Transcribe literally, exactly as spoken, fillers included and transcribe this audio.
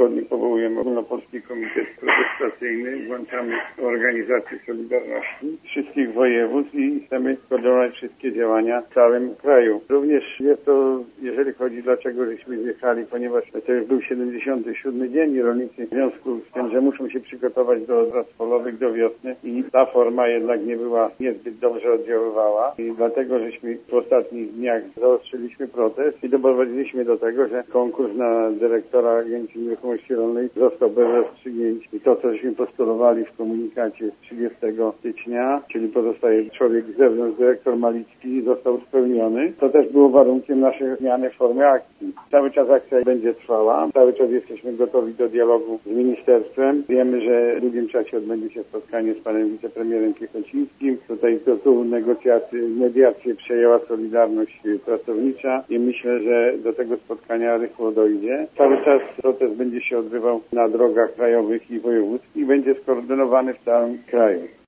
tygodniu powołujemy Ogólnopolski Komitet Protestacyjny, włączamy organizacje Solidarności wszystkich województw i chcemy koordynować wszystkie działania w całym kraju. Również jest to, jeżeli chodzi dlaczego żeśmy zjechali, ponieważ to już był siedemdziesiąty siódmy dzień i rolnicy w związku z tym, że muszą się przygotować do prac polowych do wiosny i ta forma jednak nie była niezbyt dobrze oddziaływała i dlatego żeśmy w ostatnich dniach zaostrzyliśmy protest i doprowadziliśmy do tego, że konkurs na dyrektora Agencji Nieruchomości Rolnej został bez rozstrzygnięć i to, co żeśmy postulowali w komunikacie z trzydziestego stycznia, czyli pozostaje człowiek z zewnątrz, dyrektor Malicki, został spełniony. To też było warunkiem naszej zmiany formy akcji. Cały czas akcja będzie trwała, cały czas jesteśmy gotowi do dialogu z ministerstwem. Wiemy, że w długim czasie odbędzie się spotkanie z panem wicepremierem Piechocińskim. Tutaj to tu negocjacje, mediacje przejęła Solidarność Pracownicza i myślę, że do tego spotkania rychło dojdzie. Cały czas protest będzie się odbywał na drogach krajowych i wojewódzkich i będzie skoordynowany w całym kraju.